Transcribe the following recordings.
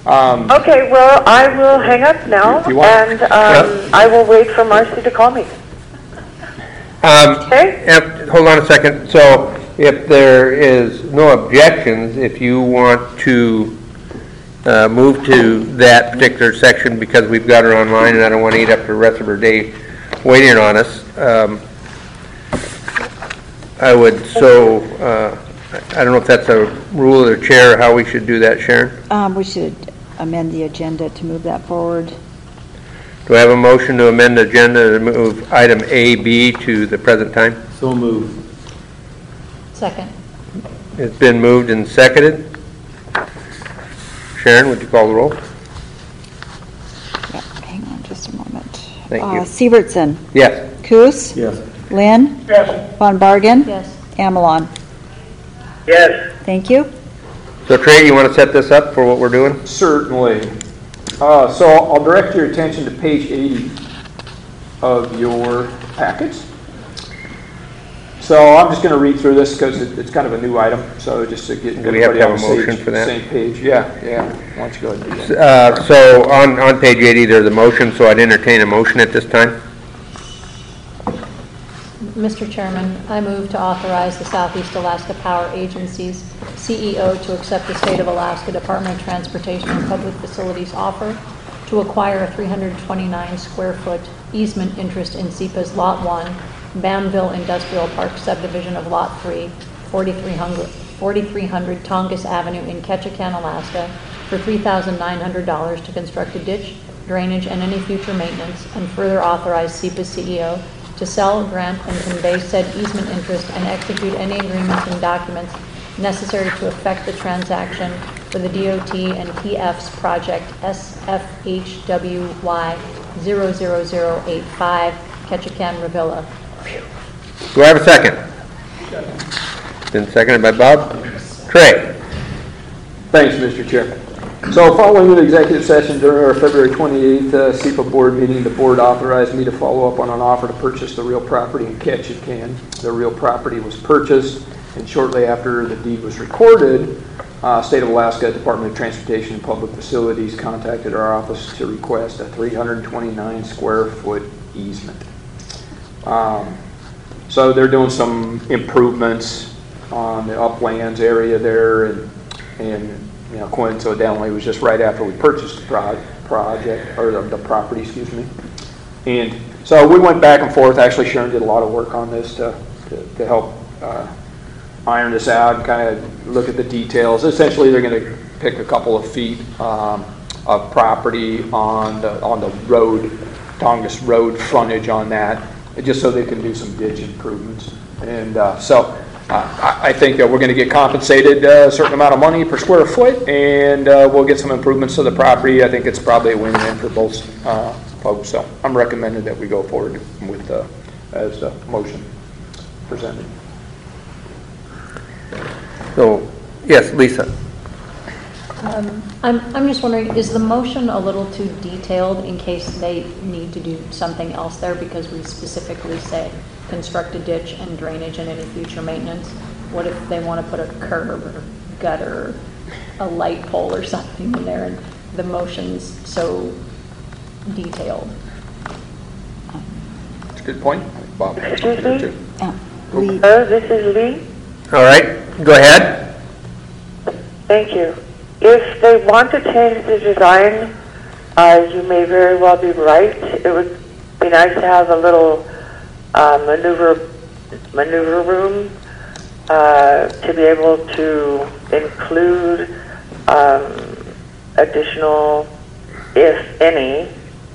Okay, well, I will hang up now, and I will wait for Marcy to call me. Okay? Hold on a second. So if there is no objections, if you want to move to that particular section, because we've got her online and I don't want to eat up the rest of her day waiting on us, I would, I don't know if that's a rule of the chair, how we should do that, Sharon? We should amend the agenda to move that forward. Do I have a motion to amend the agenda to move item A, B to the present time? So move. Second. It's been moved and seconded. Sharon, would you call the roll? Yeah, hang on just a moment. Thank you. Sievertson. Yes. Coos. Yes. Lynn. Yes. Von Bargen. Yes. Amelon. Yes. Thank you. So Trey, you want to set this up for what we're doing? Certainly. So I'll direct your attention to page 80 of your packets. So I'm just going to read through this because it's kind of a new item. So just to get everybody on the same page. Yeah. Why don't you go ahead and do that? So on page 80, there's a motion, so I'd entertain a motion at this time. Mr. Chairman, I move to authorize the Southeast Alaska Power Agency's CEO to accept the State of Alaska Department of Transportation and Public Facilities offer to acquire a 329 square foot easement interest in SEPA's Lot 1, Bamville Industrial Park subdivision of Lot 3, 4300 Tongass Avenue in Ketchikan, Alaska, for $3,900 to construct a ditch, drainage, and any future maintenance, and further authorize SEPA's CEO to sell, grant, and convey said easement interest and execute any agreements and documents necessary to effect the transaction for the DOT and TF's project SFHWY 00085 Ketchikan Revilla. Do I have a second? Been seconded by Bob. Trey. Thanks, Mr. Chair. So following an executive session during our February 28th SEPA board meeting, the board authorized me to follow up on an offer to purchase the real property in Ketchikan. The real property was purchased, and shortly after the deed was recorded, State of Alaska Department of Transportation and Public Facilities contacted our office to request a 329 square foot easement. So they're doing some improvements on the uplands area there, and you know, coincidentally, it was just right after we purchased the project, or the property, excuse me. And so we went back and forth. Actually, Sharon did a lot of work on this to help iron this out and kind of look at the details. Essentially, they're going to pick a couple of feet of property on the road, Tongass Road frontage on that, just so they can do some ditch improvements. And I think that we're going to get compensated a certain amount of money per square foot, and we'll get some improvements to the property. I think it's probably a win-win for both folks. So I'm recommending that we go forward with as the motion presented. So, yes, Lisa. I'm just wondering, is the motion a little too detailed in case they need to do something else there, because we specifically say construct a ditch and drainage and any future maintenance? What if they want to put a curb or gutter, a light pole or something in there, and the motion's so detailed? That's a good point. Bob. Excuse me? Lee. This is Lee. All right, go ahead. Thank you. If they want to change the design, you may very well be right. It would be nice to have a little maneuver room to be able to include additional, if any,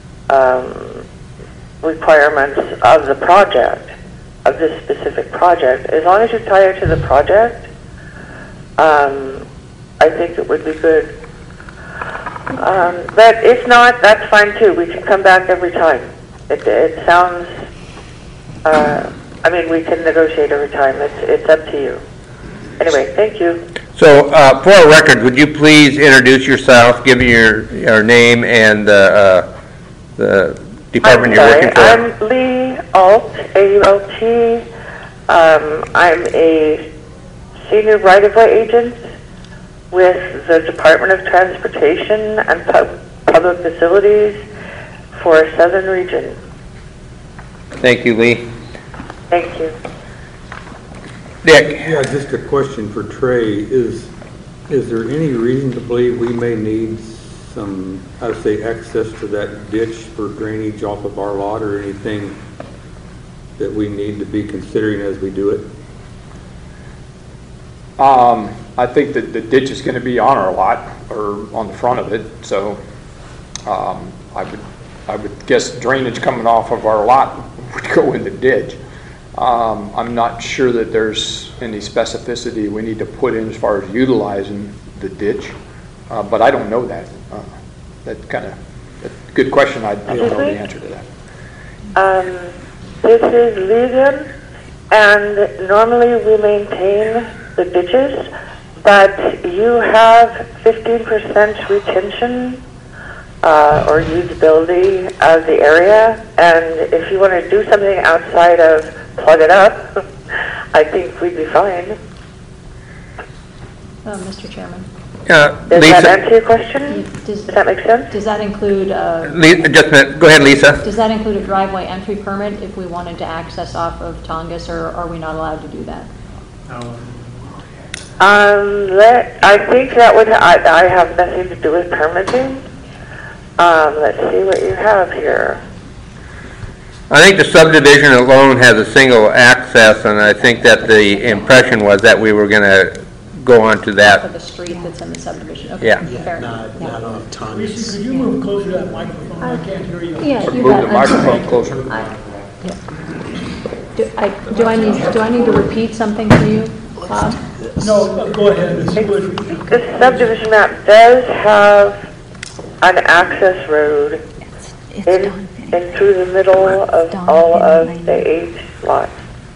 requirements of the project, of this specific project. As long as you tie it to the project, I think it would be good. But if not, that's fine too. We can come back every time. It sounds, I mean, we can negotiate every time. It's up to you. Anyway, thank you. So, for our record, would you please introduce yourself, give your name and the department you're working for? I'm Lee Alt, A-U-L-T. I'm a senior right-of-way agent with the Department of Transportation and Public Facilities for Southern Region. Thank you, Lee. Thank you. Dick? Yeah, just a question for Trey. Is there any reason to believe we may need some, I'd say, access to that ditch for drainage off of our lot, or anything that we need to be considering as we do it? I think that the ditch is going to be on our lot, or on the front of it, so I would guess drainage coming off of our lot would go in the ditch. I'm not sure that there's any specificity we need to put in as far as utilizing the ditch, but I don't know that. That's good question. I don't know the answer to that. This is Legion, and normally we maintain the ditches, but you have 15% retention or usability of the area, and if you want to do something outside of plug it up, I think we'd be fine. Mr. Chairman, Does Lisa? that answer your question? Does that make sense? does that include, Just a minute. Go ahead, Lisa. does that include a driveway entry permit if we wanted to access off of Tongass, or are we not allowed to do that? I think that would, I have nothing to do with permitting. Let's see what you have here. I think the subdivision alone has a single access, and I think that the impression was that we were going to go onto For that. the street that's in the subdivision? Okay, Yeah. fair enough. Not on Lisa, Tongass. could you move closer to that microphone? I can't hear you. Yeah, you Move bet. the I'm sorry. microphone closer. Do I need to repeat something for you, Bob? No, go ahead. This would- This subdivision map does have an access road It's in Don Finney. through the middle of Don all Finney of Lane. the 8 lots.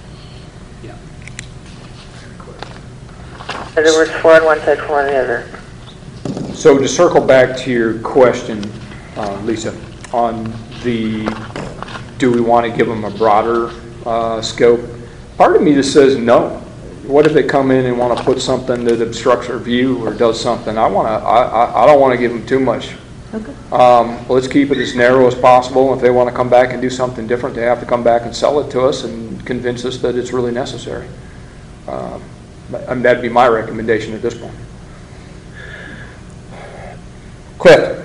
In other words, 4 on one side, 4 on the other. So to circle back to your question, Lisa, on the, do we want to give them a broader scope? Part of me just says no. What if they come in and want to put something that obstructs our view or does something? I don't want to give them too much. Okay. Let's keep it as narrow as possible. If they want to come back and do something different, they have to come back and sell it to us and convince us that it's really necessary. That'd be my recommendation at this point. Cliff?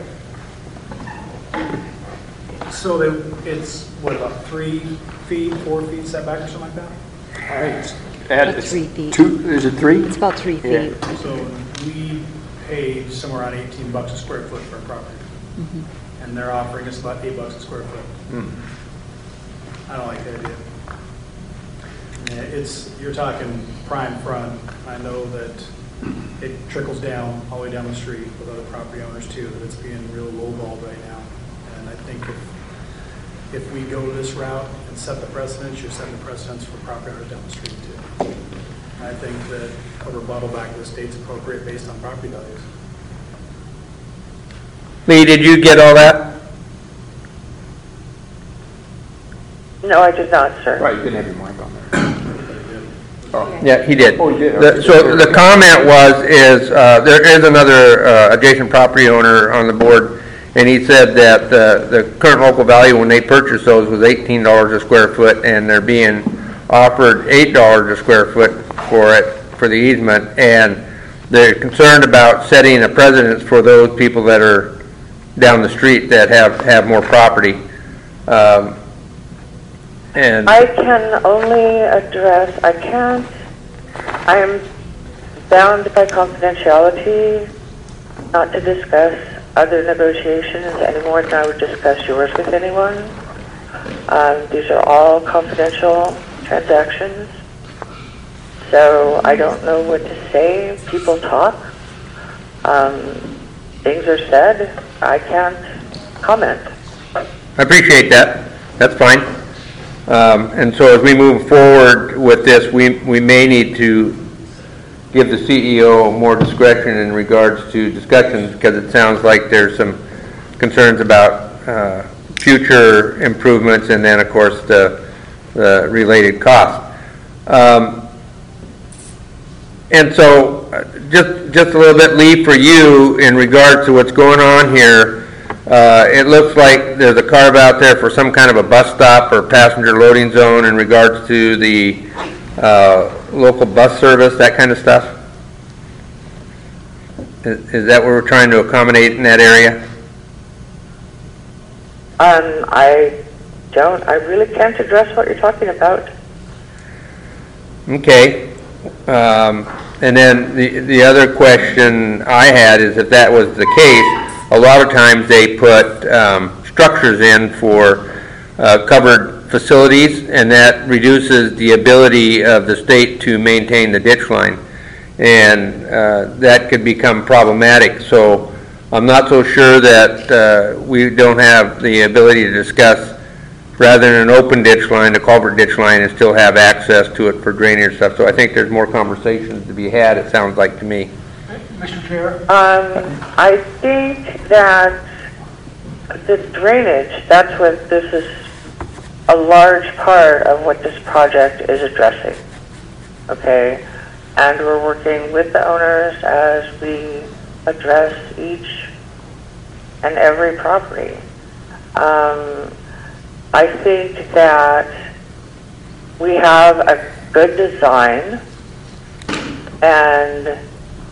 So it's, what, about 3 feet, 4 feet setback or something like that? All right. About 3 feet. Is it 3? It's about 3 Yeah. feet. So we pay somewhere around $18 a square foot for a property. And they're offering us about $8 a square foot. I don't like the idea. Yeah, you're talking prime front. I know that it trickles down all the way down the street with other property owners too, that it's being real lowballed right now. And I think if we go this route and set the precedence, you're setting the precedence for property owners down the street too. I think that a rebuttal back to the state's appropriate based on property values. Lee, did you get all that? No, I did not, sir. Right, you can have your mic on there. Yeah, he did. Oh, he did. So the comment is there is another adjacent property owner on the board, and he said that the current local value when they purchased those was $18 a square foot, and they're being offered $8 a square foot for the easement, and they're concerned about setting a precedence for those people that are down the street that have more property. And I can only address, I am bound by confidentiality not to discuss other negotiations any more than I would discuss yours with anyone. These are all confidential transactions, so I don't know what to say. People talk. Things are said. I can't comment. I appreciate that. That's fine. And so as we move forward with this, we may need to give the CEO more discretion in regards to discussions, because it sounds like there's some concerns about future improvements, and then of course the related costs. And so, just a little bit, Lee, for you, in regards to what's going on here, it looks like there's a carve out there for some kind of a bus stop or passenger loading zone in regards to the local bus service, that kind of stuff? Is that what we're trying to accommodate in that area? I really can't address what you're talking about. Okay. And then the other question I had is, if that was the case, a lot of times they put structures in for covered facilities, and that reduces the ability of the state to maintain the ditch line. And that could become problematic. So I'm not so sure that we don't have the ability to discuss, rather than an open ditch line, a culvert ditch line, and still have access to it for drainage stuff. So I think there's more conversations to be had, it sounds like to me. Mr. Chair? I think that the drainage, that's what this is, a large part of what this project is addressing. Okay? And we're working with the owners as we address each and every property. I think that we have a good design, and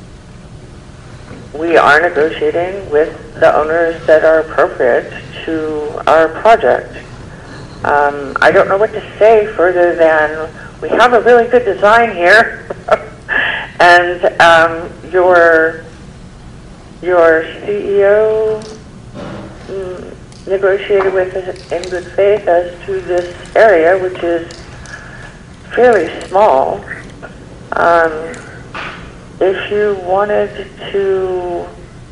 we are negotiating with the owners that are appropriate to our project. I don't know what to say further than we have a really good design here, and your CEO negotiated with us in good faith as to this area, which is fairly small. If you wanted to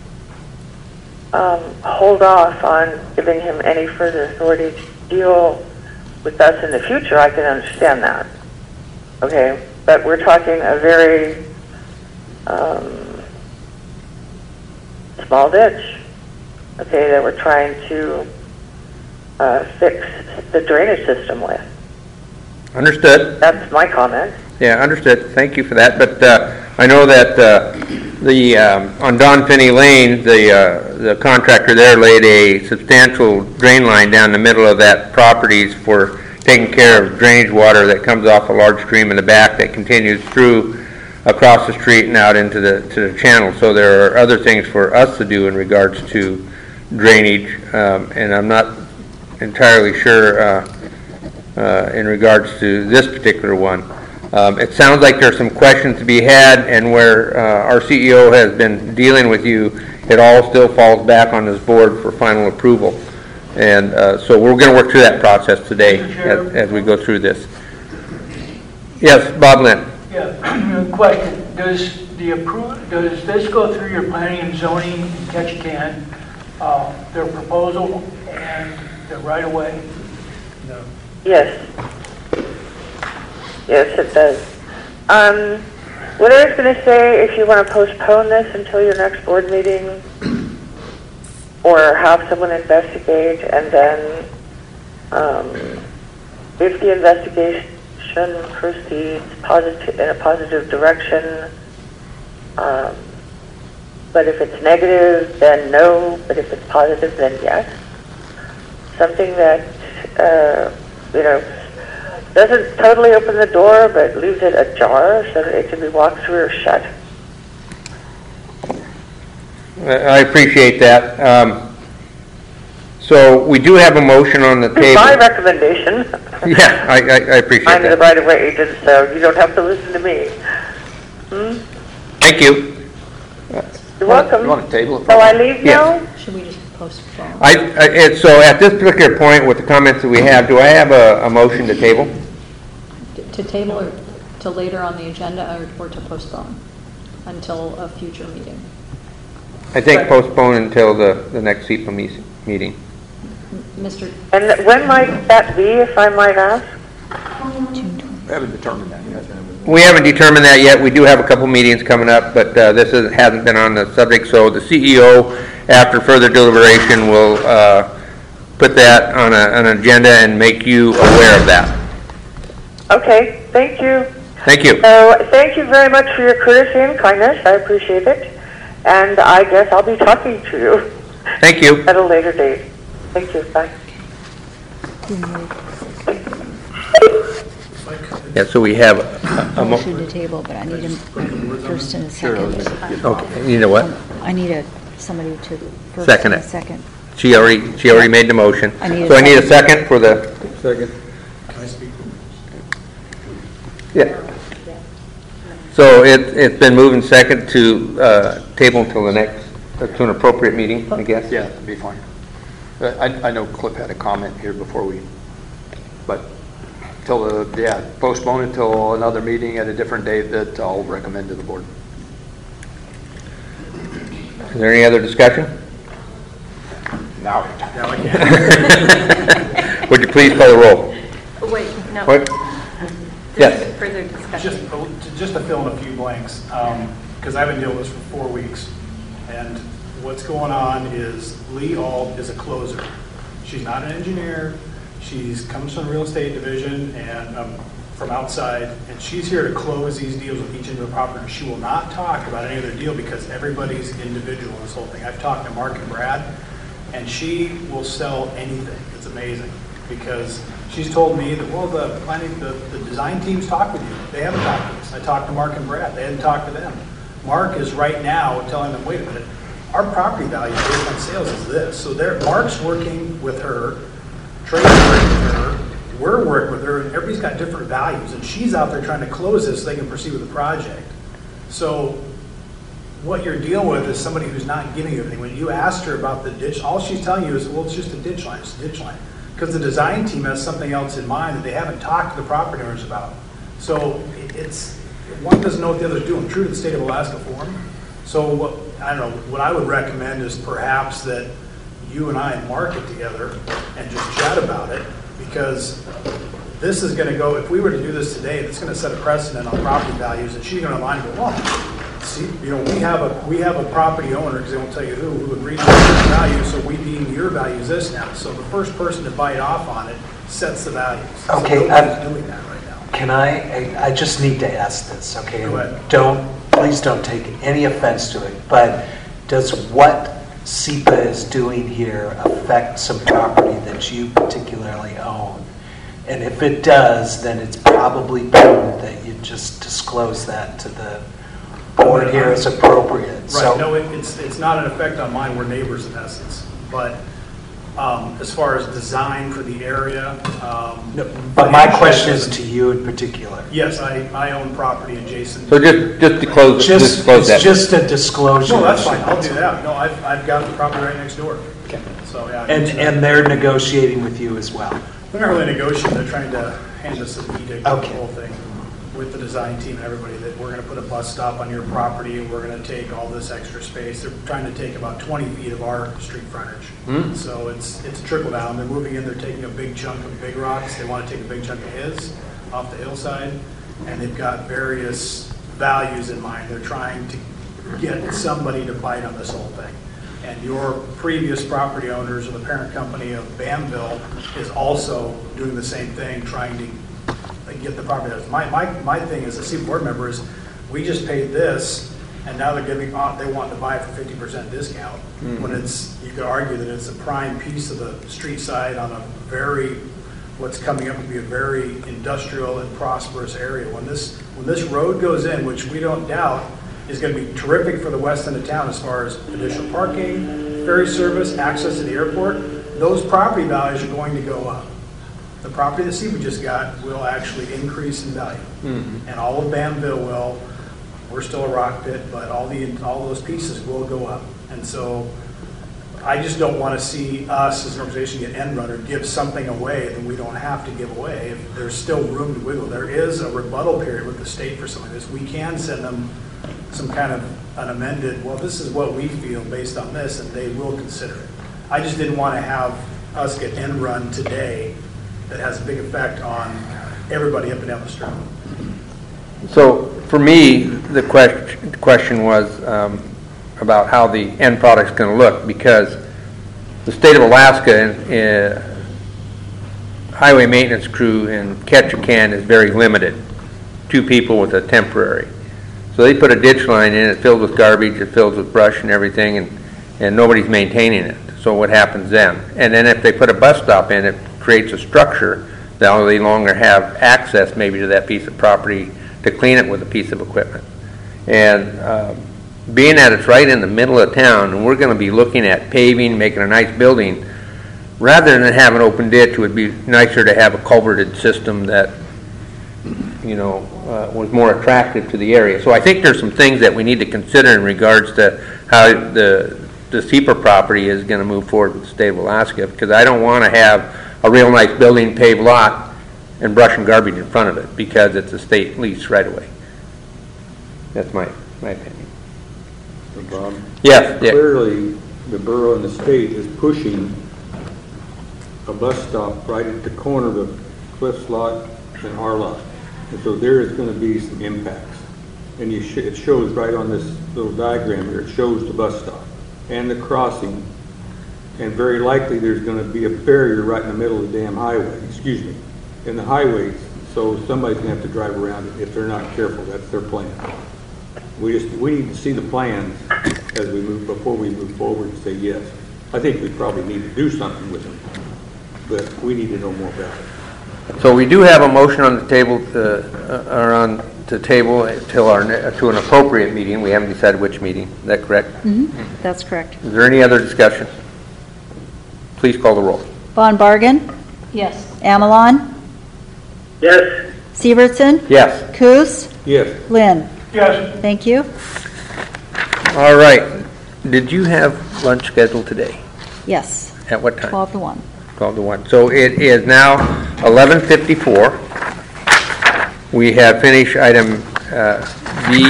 hold off on giving him any further authority to deal with us in the future, I can understand that. Okay, but we're talking a very small ditch, okay, that we're trying to fix the drainage system with. Understood. That's my comment. Yeah, understood. Thank you for that. But I know that on Don Finney Lane, the contractor there laid a substantial drain line down the middle of that properties for taking care of drainage water that comes off a large stream in the back that continues through across the street and out into the channel. So there are other things for us to do in regards to drainage, and I'm not entirely sure in regards to this particular one. It sounds like there's some questions to be had, and where our CEO has been dealing with you, it all still falls back on this board for final approval. And so we're going to work through that process today as we go through this. Yes, Bob Lynn. Yeah, question. Does this go through your planning and zoning in Ketchikan, their proposal and the right-of-way? No. Yes. Yes, it does. What I was going to say, if you want to postpone this until your next board meeting, or have someone investigate, and then if the investigation proceeds in a positive direction, but if it's negative, then no, but if it's positive, then yes. Something that, doesn't totally open the door, but leaves it ajar so that it can be walked through or shut. I appreciate that. So we do have a motion on the table. My recommendation. Yeah, I appreciate I'm that. the right-of-way agent, so you don't have to listen to me. Thank you. You're welcome. You want to table it? So I leave Yes. now? Should we just postpone? So at this particular point, with the comments that we have, do I have a motion to table? To table or to later on the agenda, or to postpone until a future meeting? I think postpone until the next SEPA meeting. Mr. And when might that be, if I might ask? We haven't determined that yet. We haven't determined that yet. We do have a couple meetings coming up, but this hasn't been on the subject. So the CEO, after further deliberation, will put that on an agenda and make you aware of that. Okay, thank you. Thank you. So thank you very much for your courtesy and kindness. I appreciate it. And I guess I'll be talking to you Thank you. at a later date. Thank you. Bye. Yeah, so we have a Motion to table, but I need a first and a second. okay, you know what? I need somebody to first Second and a it. second. She already made the motion. I need a So I need a second for the, Second. Can I speak? yeah. So it's been moved and second to table until the next, to an appropriate meeting, I guess? Yeah, that'd be fine. I know Cliff had a comment here before but postpone it till another meeting at a different date that I'll recommend to the board. Is there any other discussion? Now. Would you please call the roll? Oh, wait, no. What? There's Yes. Further discussion. Just to fill in a few blanks, because I've been dealing with this for 4 weeks, and what's going on is Lee Ault is a closer. She's not an engineer. She's comes from the real estate division and from outside, and she's here to close these deals with each individual property. She will not talk about any other deal because everybody's individual in this whole thing. I've talked to Mark and Brad, and she will sell anything. It's amazing because she's told me that, well, the design teams talk with you. They haven't talked to us. I talked to Mark and Brad. They hadn't talked to them. Mark is right now telling them, wait a minute, our property value based on sales is this. So Mark's working with her, Trey's working with her, we're working with her, and everybody's got different values. And she's out there trying to close this so they can proceed with the project. So what you're dealing with is somebody who's not giving you anything. When you asked her about the ditch, all she's telling you is, well, it's just a ditch line. It's a ditch line. Because the design team has something else in mind that they haven't talked to the property owners about. So one doesn't know what the other's doing, true to the state of Alaska form. So what I would recommend is perhaps that you and I mark it together and just chat about it, because this is going to go, if we were to do this today, it's going to set a precedent on property values, and she's going to line go, well, see, we have a property owner, because they won't tell you who agreed to this value, so we deem your value is this now. So the first person to bite off on it sets the values. Okay, so nobody's doing that right now. Can I just need to ask this, okay? Go ahead. Please don't take any offense to it, but does what SEPA is doing here affect some property that you particularly own? And if it does, then it's probably prudent that you just disclose that to the board here as appropriate. Right, So, no, it's not an effect on mine, we're neighbors in essence, but as far as design for the area. but my question is to you in particular. Yes, I own property adjacent. So just to close, Just, close that. it's just a disclosure. No, that's fine, I'll do that. No, I've got the property right next door. Okay. So, yeah. And they're negotiating with you as well. They're not really negotiating, they're trying to hand us an edict on the Okay. whole thing with the design team and everybody, that we're gonna put a bus stop on your property, and we're gonna take all this extra space. They're trying to take about 20 feet of our street frontage. So it's a trickle down. They're moving in, they're taking a big chunk of Big Rocks. They wanna take a big chunk of his off the hillside, and they've got various values in mind. They're trying to get somebody to bite on this whole thing. And your previous property owners, or the parent company of Bamville, is also doing the same thing, trying to get the property. My thing as a C board member is, we just paid this, and now they want to buy it for 50% discount. When you could argue that it's a prime piece of the street side on what's coming up to be a very industrial and prosperous area. When this road goes in, which we don't doubt is going to be terrific for the west end of town as far as additional parking, ferry service, access to the airport, those property values are going to go up. The property that SEPA just got will actually increase in value. And all of Bamville will. We're still a rock pit, but all those pieces will go up. And so I just don't want to see us as an organization get end run or give something away that we don't have to give away. If there's still room to wiggle, there is a rebuttal period with the state for something like this. We can send them some kind of an amended, well, this is what we feel based on this, and they will consider it. I just didn't want to have us get end run today that has a big effect on everybody up and down the street. So for me, the question was about how the end product's going to look, because the state of Alaska highway maintenance crew in Ketchikan is very limited. 2 people with a temporary. So they put a ditch line in, it fills with garbage, it fills with brush and everything, and nobody's maintaining it. So what happens then? And then if they put a bus stop in, it creates a structure that they no longer have access maybe to that piece of property to clean it with a piece of equipment. And being that it's right in the middle of town, and we're going to be looking at paving, making a nice building, rather than have an open ditch, it would be nicer to have a culverted system that, you know, was more attractive to the area. So I think there's some things that we need to consider in regards to how the SEPA property is going to move forward with the state of Alaska, because I don't want to have a real nice building, paved lot, and brush and garbage in front of it, because it's a state lease right away. That's my opinion. So Bob? Yes. Yeah. Clearly, the borough and the state is pushing a bus stop right at the corner of Cliff's lot and our lot. And so there is going to be some impacts. And it shows right on this little diagram here, it shows the bus stop and the crossing. And very likely there's going to be a barrier right in the middle of the damn highway, in the highways. So somebody's going to have to drive around it if they're not careful. That's their plan. We need to see the plans as we move, before we move forward and say yes. I think we probably need to do something with them, but we need to know more about it. So we do have a motion on the table, or on the table to an appropriate meeting. We haven't decided which meeting. Is that correct? Mm-hmm. That's correct. Is there any other discussion? Please call the roll. Von Bargen, Yes. Amelon, Yes. Severson, Yes. Coos, Yes. Lynn. Yes. Thank you. All right. Did you have lunch scheduled today? Yes, At what time? 12 to 1. 12 to 1. So it is now 11:54. We have finished item B,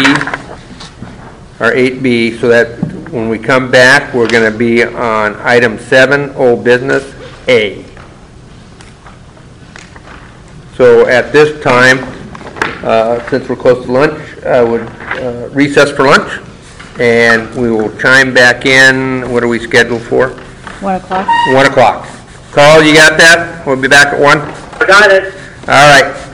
or 8B, so that when we come back, we're going to be on item 7, old business A. So at this time, since we're close to lunch, I would recess for lunch, and we will chime back in. What are we scheduled for? 1 o'clock. 1 o'clock. Carl, you got that? We'll be back at 1? I got it. All right.